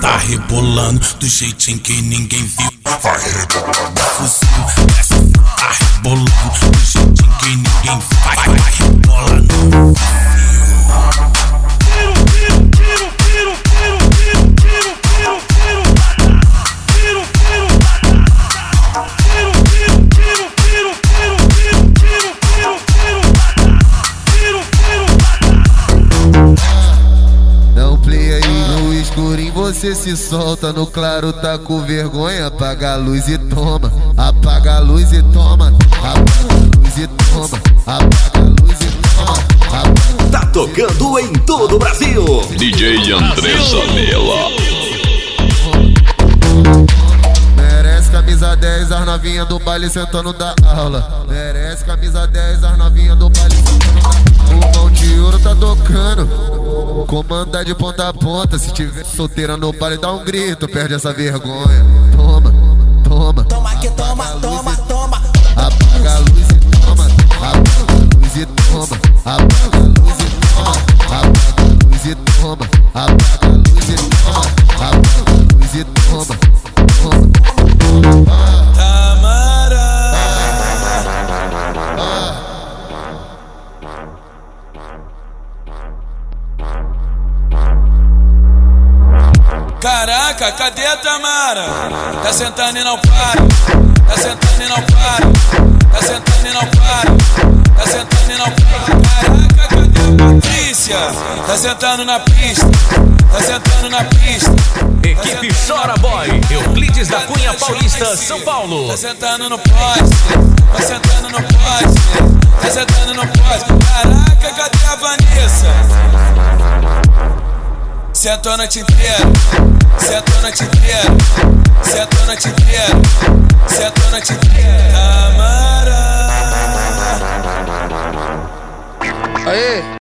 Tá rebolando do jeitinho que ninguém viu. Vai rebolando fuzil, essa tá rebolando do jeitinho que ninguém viu. Vai rebolando. Você se solta, no claro tá com vergonha. Apaga a luz e toma, apaga a luz e toma, apaga a luz e toma, apaga a luz e toma. Tá tocando em todo o Brasil. DJ André Zanella. Merece camisa 10, as novinhas do baile sentando da aula. Merece camisa 10, as novinhas do baile sentando da aula. O Mão de Ouro tá tocando, comanda de ponta a ponta. Se tiver solteira no baile, dá um grito, perde essa vergonha. Toma, toma. Toma que toma, toma, toma. Apaga a luz e toma, apaga a luz e toma, apaga a luz e toma, apaga a luz e toma, apaga a luz e toma, apaga a luz e toma, toma. Caraca, cadê a Tamara? Tá sentando e não para, tá sentando e não para, tá sentando e não para, tá sentando e não para. Caraca, cadê a Patrícia? Tá sentando na pista, tá sentando na pista. Equipe Chora Boy, Euclides da Cunha Paulista, São Paulo. Tá sentando no poste, tá sentando no poste, tá sentando no poste. Caraca, cadê a Vanessa? Sentou a noite inteira, sentou a noite inteira, sentou a noite inteira.